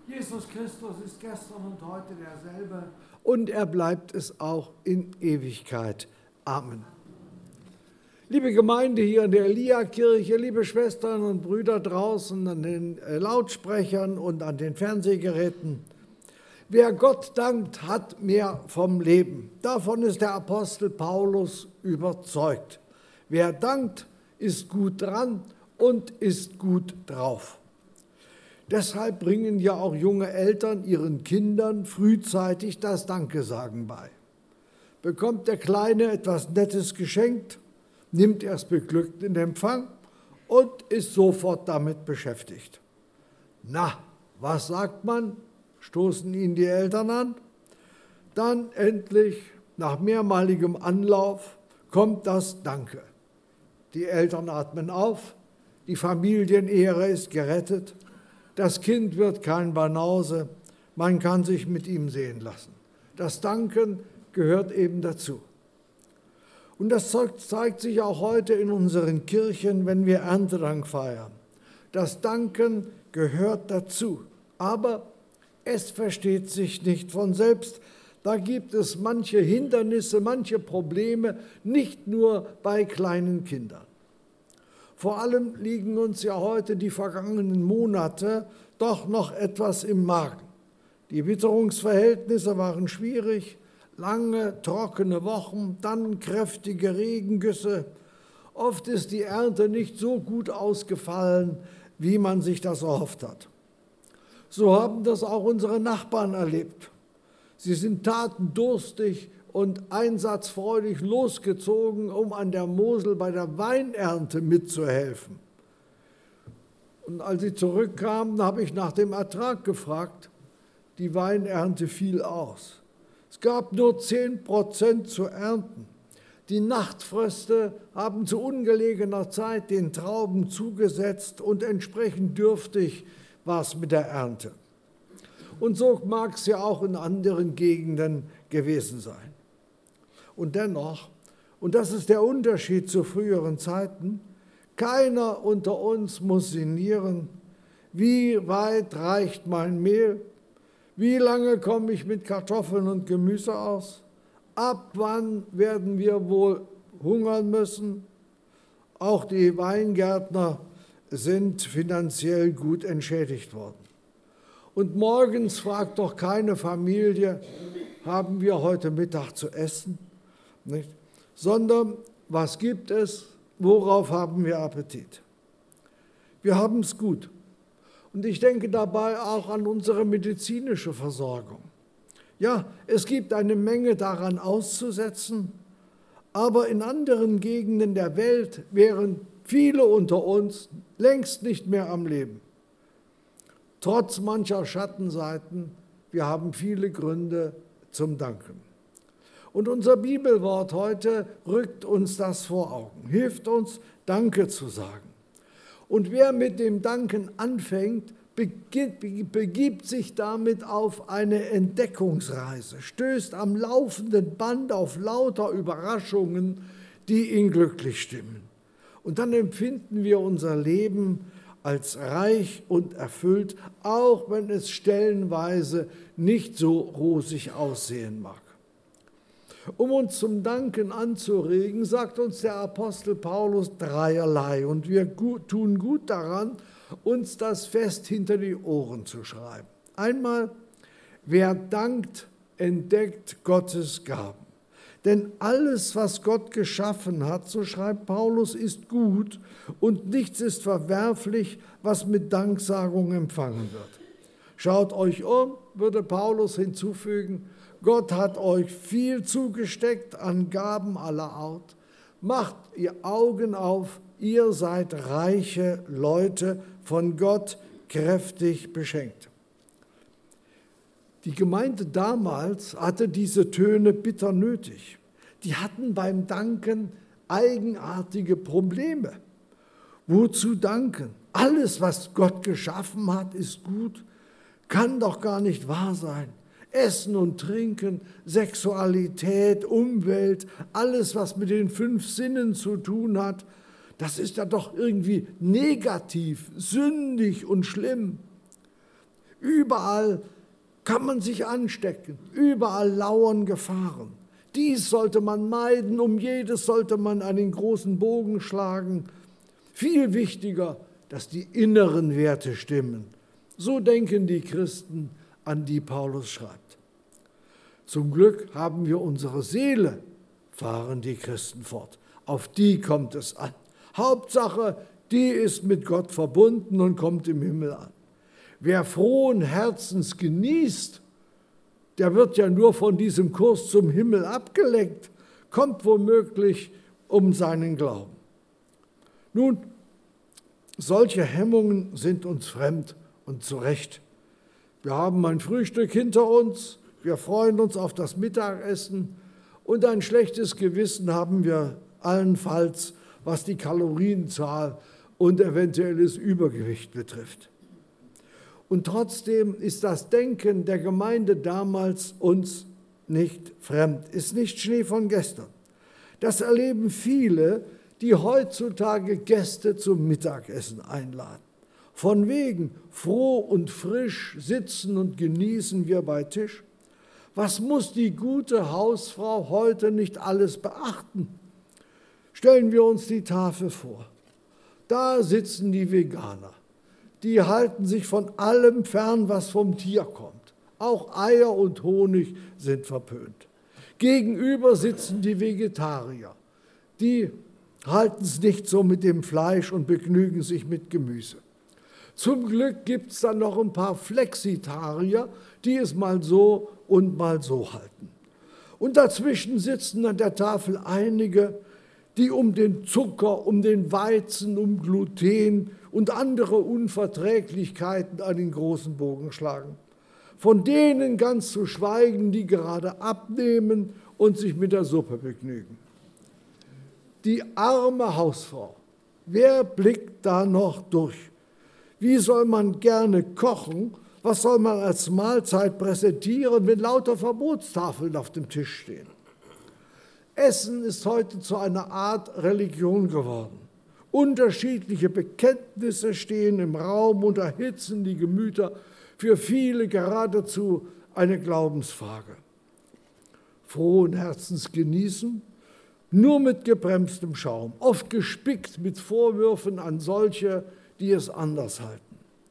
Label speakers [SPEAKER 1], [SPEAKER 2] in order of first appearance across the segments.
[SPEAKER 1] Jesus Christus ist gestern und heute derselbe und er bleibt es auch in Ewigkeit. Amen. Liebe Gemeinde hier in der Elia-Kirche, liebe Schwestern und Brüder draußen an den Lautsprechern und an den Fernsehgeräten, wer Gott dankt, hat mehr vom Leben. Davon ist der Apostel Paulus überzeugt. Wer dankt, ist gut dran und ist gut drauf. Deshalb bringen ja auch junge Eltern ihren Kindern frühzeitig das Dankesagen bei. Bekommt der Kleine etwas Nettes geschenkt, nimmt er es beglückt in Empfang und ist sofort damit beschäftigt. Na, was sagt man? Stoßen ihn die Eltern an. Dann endlich, nach mehrmaligem Anlauf, kommt das Danke. Die Eltern atmen auf, die Familienehre ist gerettet, das Kind wird kein Banause, man kann sich mit ihm sehen lassen. Das Danken gehört eben dazu. Und das zeigt sich auch heute in unseren Kirchen, wenn wir Erntedank feiern. Das Danken gehört dazu, aber es versteht sich nicht von selbst. Da gibt es manche Hindernisse, manche Probleme, nicht nur bei kleinen Kindern. Vor allem liegen uns ja heute die vergangenen Monate doch noch etwas im Magen. Die Witterungsverhältnisse waren schwierig, lange, trockene Wochen, dann kräftige Regengüsse. Oft ist die Ernte nicht so gut ausgefallen, wie man sich das erhofft hat. So haben das auch unsere Nachbarn erlebt. Sie sind tatendurstig und einsatzfreudig losgezogen, um an der Mosel bei der Weinernte mitzuhelfen. Und als sie zurückkamen, habe ich nach dem Ertrag gefragt. Die Weinernte fiel aus. Es gab nur 10% zu ernten. Die Nachtfröste haben zu ungelegener Zeit den Trauben zugesetzt und entsprechend dürftig war es mit der Ernte. Und so mag es ja auch in anderen Gegenden gewesen sein. Und dennoch, und das ist der Unterschied zu früheren Zeiten, keiner unter uns muss sinnieren, wie weit reicht mein Mehl, wie lange komme ich mit Kartoffeln und Gemüse aus, ab wann werden wir wohl hungern müssen. Auch die Weingärtner sind finanziell gut entschädigt worden. Und morgens fragt doch keine Familie, haben wir heute Mittag zu essen? Nicht? Sondern was gibt es, worauf haben wir Appetit? Wir haben es gut. Und ich denke dabei auch an unsere medizinische Versorgung. Ja, es gibt eine Menge daran auszusetzen, aber in anderen Gegenden der Welt wären viele unter uns längst nicht mehr am Leben. Trotz mancher Schattenseiten, wir haben viele Gründe zum Danken. Und unser Bibelwort heute rückt uns das vor Augen, hilft uns, Danke zu sagen. Und wer mit dem Danken anfängt, begibt sich damit auf eine Entdeckungsreise, stößt am laufenden Band auf lauter Überraschungen, die ihn glücklich stimmen. Und dann empfinden wir unser Leben als reich und erfüllt, auch wenn es stellenweise nicht so rosig aussehen mag. Um uns zum Danken anzuregen, sagt uns der Apostel Paulus dreierlei und wir tun gut daran, uns das fest hinter die Ohren zu schreiben. Einmal, wer dankt, entdeckt Gottes Gaben. Denn alles, was Gott geschaffen hat, so schreibt Paulus, ist gut und nichts ist verwerflich, was mit Danksagung empfangen wird. Schaut euch um, würde Paulus hinzufügen, Gott hat euch viel zugesteckt an Gaben aller Art. Macht ihr Augen auf, ihr seid reiche Leute, von Gott kräftig beschenkt. Die Gemeinde damals hatte diese Töne bitter nötig. Die hatten beim Danken eigenartige Probleme. Wozu danken? Alles, was Gott geschaffen hat, ist gut. Kann doch gar nicht wahr sein. Essen und Trinken, Sexualität, Umwelt, alles, was mit den 5 Sinnen zu tun hat, das ist ja doch irgendwie negativ, sündig und schlimm. Überall kann man sich anstecken, überall lauern Gefahren. Dies sollte man meiden, um jedes sollte man einen großen Bogen schlagen. Viel wichtiger, dass die inneren Werte stimmen. So denken die Christen, an die Paulus schreibt. Zum Glück haben wir unsere Seele, fahren die Christen fort. Auf die kommt es an. Hauptsache, die ist mit Gott verbunden und kommt im Himmel an. Wer frohen Herzens genießt, der wird ja nur von diesem Kurs zum Himmel abgelenkt, kommt womöglich um seinen Glauben. Nun, solche Hemmungen sind uns fremd und zu Recht. Wir haben ein Frühstück hinter uns, wir freuen uns auf das Mittagessen und ein schlechtes Gewissen haben wir allenfalls, was die Kalorienzahl und eventuelles Übergewicht betrifft. Und trotzdem ist das Denken der Gemeinde damals uns nicht fremd, ist nicht Schnee von gestern. Das erleben viele, die heutzutage Gäste zum Mittagessen einladen. Von wegen froh und frisch sitzen und genießen wir bei Tisch. Was muss die gute Hausfrau heute nicht alles beachten? Stellen wir uns die Tafel vor. Da sitzen die Veganer. Die halten sich von allem fern, was vom Tier kommt. Auch Eier und Honig sind verpönt. Gegenüber sitzen die Vegetarier. Die halten es nicht so mit dem Fleisch und begnügen sich mit Gemüse. Zum Glück gibt es dann noch ein paar Flexitarier, die es mal so und mal so halten. Und dazwischen sitzen an der Tafel einige, die um den Zucker, um den Weizen, um Gluten und andere Unverträglichkeiten einen großen Bogen schlagen. Von denen ganz zu schweigen, die gerade abnehmen und sich mit der Suppe begnügen. Die arme Hausfrau, wer blickt da noch durch? Wie soll man gerne kochen? Was soll man als Mahlzeit präsentieren, wenn lauter Verbotstafeln auf dem Tisch stehen? Essen ist heute zu einer Art Religion geworden. Unterschiedliche Bekenntnisse stehen im Raum und erhitzen die Gemüter, für viele geradezu eine Glaubensfrage. Frohen Herzens genießen, nur mit gebremstem Schaum, oft gespickt mit Vorwürfen an solche, die es anders halten.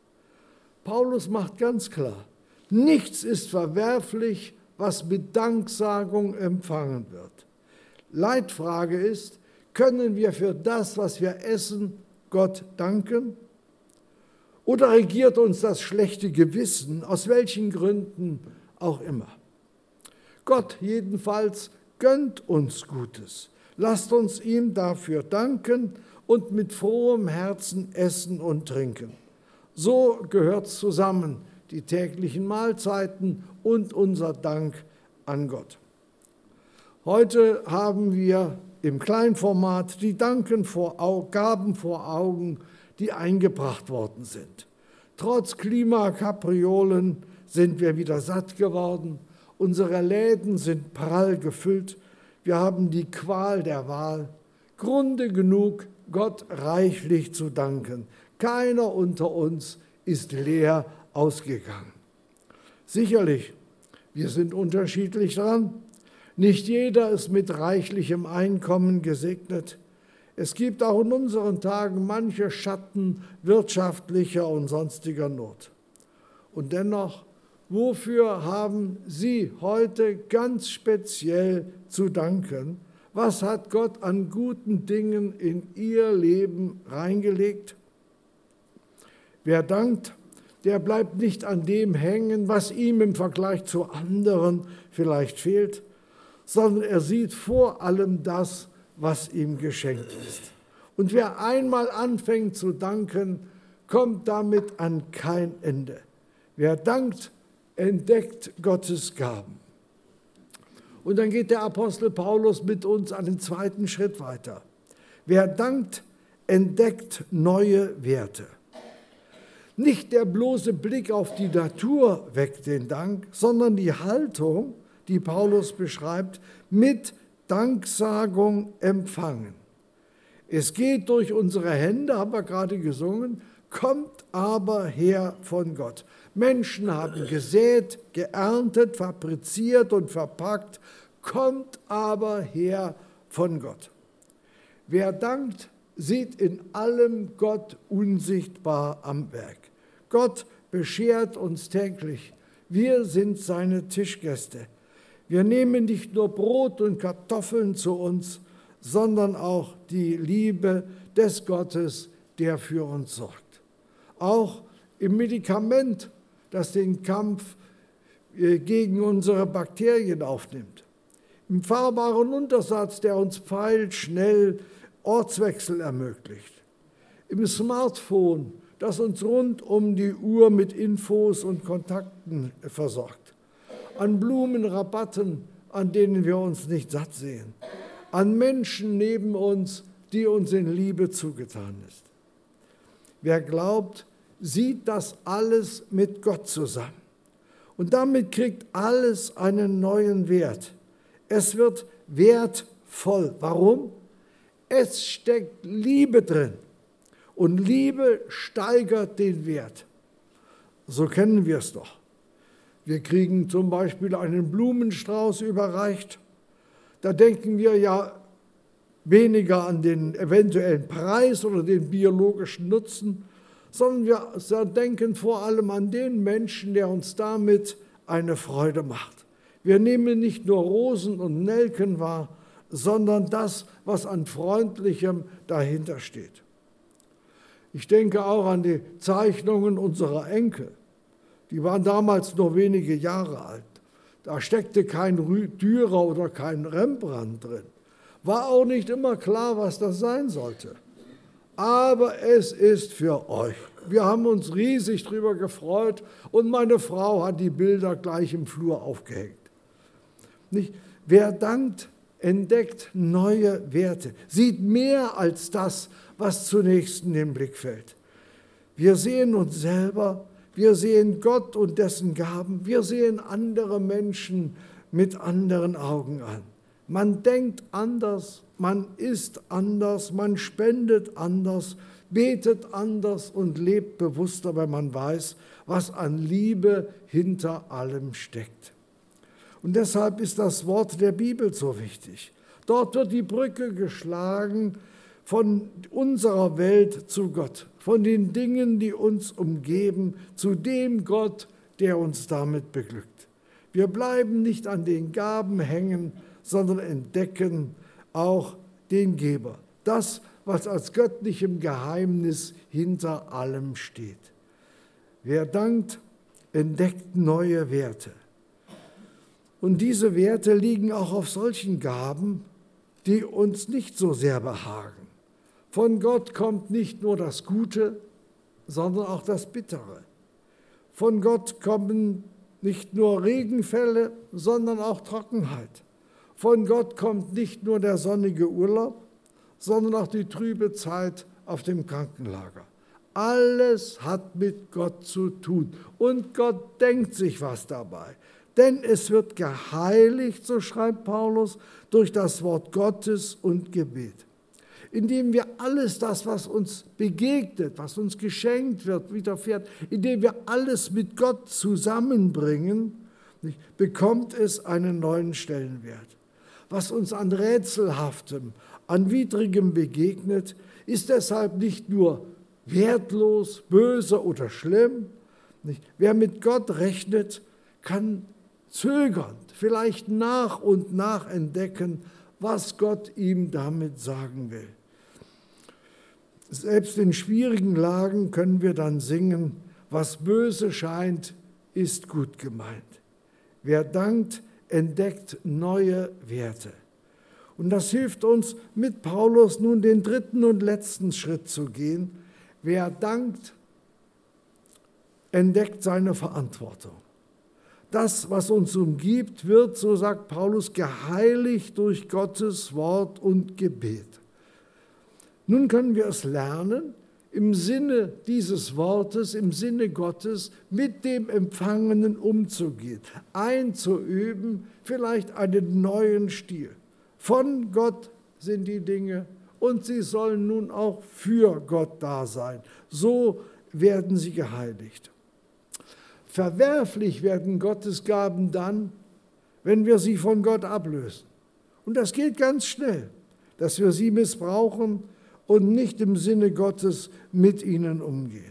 [SPEAKER 1] Paulus macht ganz klar, nichts ist verwerflich, was mit Danksagung empfangen wird. Leitfrage ist, können wir für das, was wir essen, Gott danken? Oder regiert uns das schlechte Gewissen, aus welchen Gründen auch immer? Gott jedenfalls gönnt uns Gutes. Lasst uns ihm dafür danken und mit frohem Herzen essen und trinken. So gehört zusammen, die täglichen Mahlzeiten und unser Dank an Gott. Heute haben wir im Kleinformat die Gaben vor Augen, die eingebracht worden sind. Trotz Klimakapriolen sind wir wieder satt geworden. Unsere Läden sind prall gefüllt. Wir haben die Qual der Wahl. Grunde genug, Gott reichlich zu danken. Keiner unter uns ist leer ausgegangen. Sicherlich, wir sind unterschiedlich dran. Nicht jeder ist mit reichlichem Einkommen gesegnet. Es gibt auch in unseren Tagen manche Schatten wirtschaftlicher und sonstiger Not. Und dennoch, wofür haben Sie heute ganz speziell zu danken? Was hat Gott an guten Dingen in Ihr Leben reingelegt? Wer dankt, der bleibt nicht an dem hängen, was ihm im Vergleich zu anderen vielleicht fehlt, sondern er sieht vor allem das, was ihm geschenkt ist. Und wer einmal anfängt zu danken, kommt damit an kein Ende. Wer dankt, entdeckt Gottes Gaben. Und dann geht der Apostel Paulus mit uns einen zweiten Schritt weiter. Wer dankt, entdeckt neue Werte. Nicht der bloße Blick auf die Natur weckt den Dank, sondern die Haltung, die Paulus beschreibt, mit Danksagung empfangen. Es geht durch unsere Hände, haben wir gerade gesungen, kommt aber her von Gott. Menschen haben gesät, geerntet, fabriziert und verpackt, kommt aber her von Gott. Wer dankt, sieht in allem Gott unsichtbar am Werk. Gott beschert uns täglich. Wir sind seine Tischgäste. Wir nehmen nicht nur Brot und Kartoffeln zu uns, sondern auch die Liebe des Gottes, der für uns sorgt. Auch im Medikament, das den Kampf gegen unsere Bakterien aufnimmt. Im fahrbaren Untersatz, der uns pfeilschnell Ortswechsel ermöglicht. Im Smartphone, das uns rund um die Uhr mit Infos und Kontakten versorgt. An Blumenrabatten, an denen wir uns nicht satt sehen. An Menschen neben uns, die uns in Liebe zugetan ist. Wer glaubt, sieht das alles mit Gott zusammen. Und damit kriegt alles einen neuen Wert. Es wird wertvoll. Warum? Es steckt Liebe drin. Und Liebe steigert den Wert. So kennen wir es doch. Wir kriegen zum Beispiel einen Blumenstrauß überreicht. Da denken wir ja weniger an den eventuellen Preis oder den biologischen Nutzen, sondern wir denken vor allem an den Menschen, der uns damit eine Freude macht. Wir nehmen nicht nur Rosen und Nelken wahr, sondern das, was an Freundlichem dahinter steht. Ich denke auch an die Zeichnungen unserer Enkel. Die waren damals nur wenige Jahre alt. Da steckte kein Dürer oder kein Rembrandt drin. War auch nicht immer klar, was das sein sollte. Aber es ist für euch. Wir haben uns riesig darüber gefreut und meine Frau hat die Bilder gleich im Flur aufgehängt. Nicht? Wer dankt, entdeckt neue Werte, sieht mehr als das, was zunächst in den Blick fällt. Wir sehen uns selber, wir sehen Gott und dessen Gaben, wir sehen andere Menschen mit anderen Augen an. Man denkt anders, man ist anders, man spendet anders, betet anders und lebt bewusster, weil man weiß, was an Liebe hinter allem steckt. Und deshalb ist das Wort der Bibel so wichtig. Dort wird die Brücke geschlagen von unserer Welt zu Gott, von den Dingen, die uns umgeben, zu dem Gott, der uns damit beglückt. Wir bleiben nicht an den Gaben hängen, sondern entdecken auch den Geber. Das, was als göttlichem Geheimnis hinter allem steht. Wer dankt, entdeckt neue Werte. Und diese Werte liegen auch auf solchen Gaben, die uns nicht so sehr behagen. Von Gott kommt nicht nur das Gute, sondern auch das Bittere. Von Gott kommen nicht nur Regenfälle, sondern auch Trockenheit. Von Gott kommt nicht nur der sonnige Urlaub, sondern auch die trübe Zeit auf dem Krankenlager. Alles hat mit Gott zu tun und Gott denkt sich was dabei. Denn es wird geheiligt, so schreibt Paulus, durch das Wort Gottes und Gebet. Indem wir alles das, was uns begegnet, was uns geschenkt wird, widerfährt, indem wir alles mit Gott zusammenbringen, bekommt es einen neuen Stellenwert. Was uns an Rätselhaftem, an Widrigem begegnet, ist deshalb nicht nur wertlos, böse oder schlimm. Wer mit Gott rechnet, kann zögernd, vielleicht nach und nach entdecken, was Gott ihm damit sagen will. Selbst in schwierigen Lagen können wir dann singen, was böse scheint, ist gut gemeint. Wer dankt, entdeckt neue Werte. Und das hilft uns, mit Paulus nun den dritten und letzten Schritt zu gehen. Wer dankt, entdeckt seine Verantwortung. Das, was uns umgibt, wird, so sagt Paulus, geheiligt durch Gottes Wort und Gebet. Nun können wir es lernen, im Sinne dieses Wortes, im Sinne Gottes, mit dem Empfangenen umzugehen, einzuüben, vielleicht einen neuen Stil. Von Gott sind die Dinge und sie sollen nun auch für Gott da sein. So werden sie geheiligt. Verwerflich werden Gottes Gaben dann, wenn wir sie von Gott ablösen. Und das geht ganz schnell, dass wir sie missbrauchen und nicht im Sinne Gottes mit ihnen umgehen.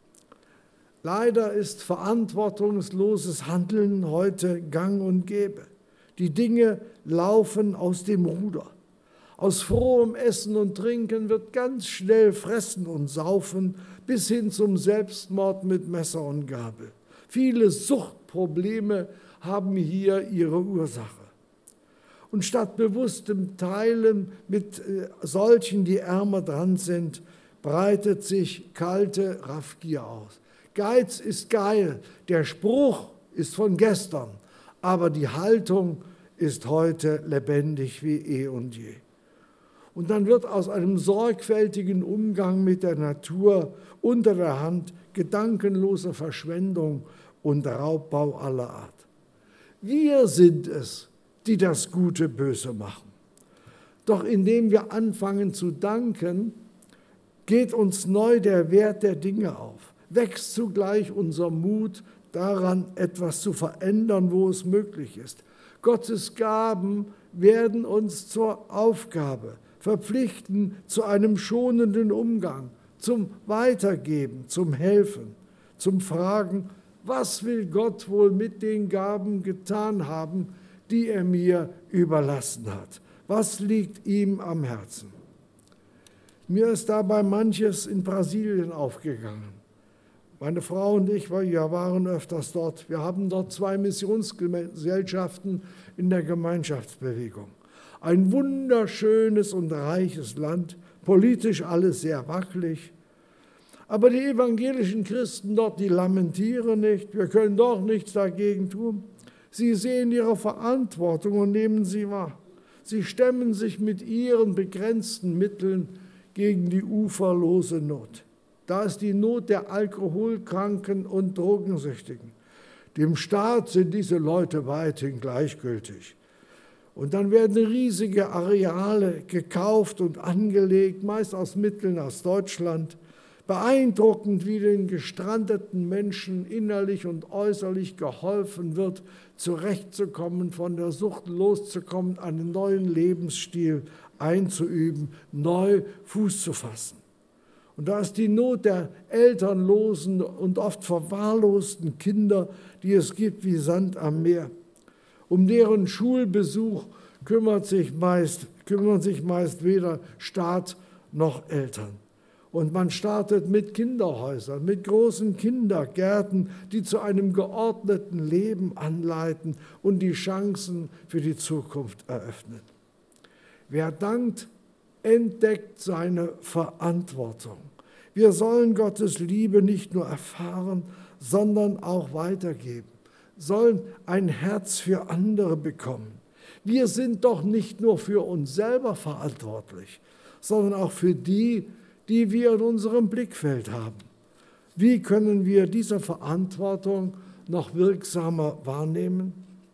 [SPEAKER 1] Leider ist verantwortungsloses Handeln heute gang und gäbe. Die Dinge laufen aus dem Ruder. Aus frohem Essen und Trinken wird ganz schnell Fressen und Saufen bis hin zum Selbstmord mit Messer und Gabel. Viele Suchtprobleme haben hier ihre Ursache. Und statt bewusstem Teilen mit solchen, die ärmer dran sind, breitet sich kalte Raffgier aus. Geiz ist geil, der Spruch ist von gestern, aber die Haltung ist heute lebendig wie eh und je. Und dann wird aus einem sorgfältigen Umgang mit der Natur unter der Hand gedankenlose Verschwendung und Raubbau aller Art. Wir sind es, die das Gute böse machen. Doch indem wir anfangen zu danken, geht uns neu der Wert der Dinge auf, wächst zugleich unser Mut daran, etwas zu verändern, wo es möglich ist. Gottes Gaben werden uns zur Aufgabe verpflichten zu einem schonenden Umgang, zum Weitergeben, zum Helfen, zum Fragen, was will Gott wohl mit den Gaben getan haben, die er mir überlassen hat? Was liegt ihm am Herzen? Mir ist dabei manches in Brasilien aufgegangen. Meine Frau und ich waren öfters dort. Wir haben dort 2 Missionsgesellschaften in der Gemeinschaftsbewegung. Ein wunderschönes und reiches Land, politisch alles sehr wackelig. Aber die evangelischen Christen dort, die lamentieren nicht, wir können doch nichts dagegen tun. Sie sehen ihre Verantwortung und nehmen sie wahr. Sie stemmen sich mit ihren begrenzten Mitteln gegen die uferlose Not. Da ist die Not der Alkoholkranken und Drogensüchtigen. Dem Staat sind diese Leute weithin gleichgültig. Und dann werden riesige Areale gekauft und angelegt, meist aus Mitteln aus Deutschland. Beeindruckend, wie den gestrandeten Menschen innerlich und äußerlich geholfen wird, zurechtzukommen, von der Sucht loszukommen, einen neuen Lebensstil einzuüben, neu Fuß zu fassen. Und da ist die Not der elternlosen und oft verwahrlosten Kinder, die es gibt wie Sand am Meer. Um deren Schulbesuch kümmern sich meist weder Staat noch Eltern. Und man startet mit Kinderhäusern, mit großen Kindergärten, die zu einem geordneten Leben anleiten und die Chancen für die Zukunft eröffnen. Wer dankt, entdeckt seine Verantwortung. Wir sollen Gottes Liebe nicht nur erfahren, sondern auch weitergeben, sollen ein Herz für andere bekommen. Wir sind doch nicht nur für uns selber verantwortlich, sondern auch für die, die wir in unserem Blickfeld haben. Wie können wir diese Verantwortung noch wirksamer wahrnehmen?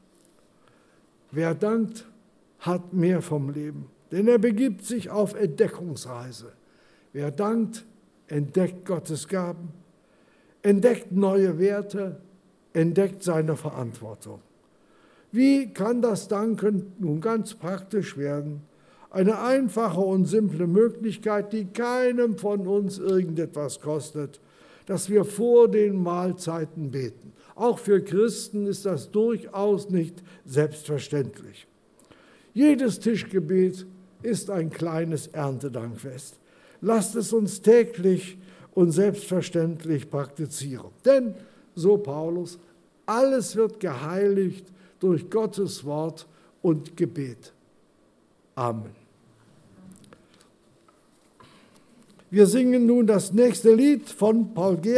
[SPEAKER 1] Wer dankt, hat mehr vom Leben, denn er begibt sich auf Entdeckungsreise. Wer dankt, entdeckt Gottes Gaben, entdeckt neue Werte, entdeckt seine Verantwortung. Wie kann das Danken nun ganz praktisch werden? Eine einfache und simple Möglichkeit, die keinem von uns irgendetwas kostet, dass wir vor den Mahlzeiten beten. Auch für Christen ist das durchaus nicht selbstverständlich. Jedes Tischgebet ist ein kleines Erntedankfest. Lasst es uns täglich und selbstverständlich praktizieren. Denn, so Paulus, alles wird geheiligt durch Gottes Wort und Gebet. Amen. Wir singen nun das nächste Lied von Paul Gerhardt.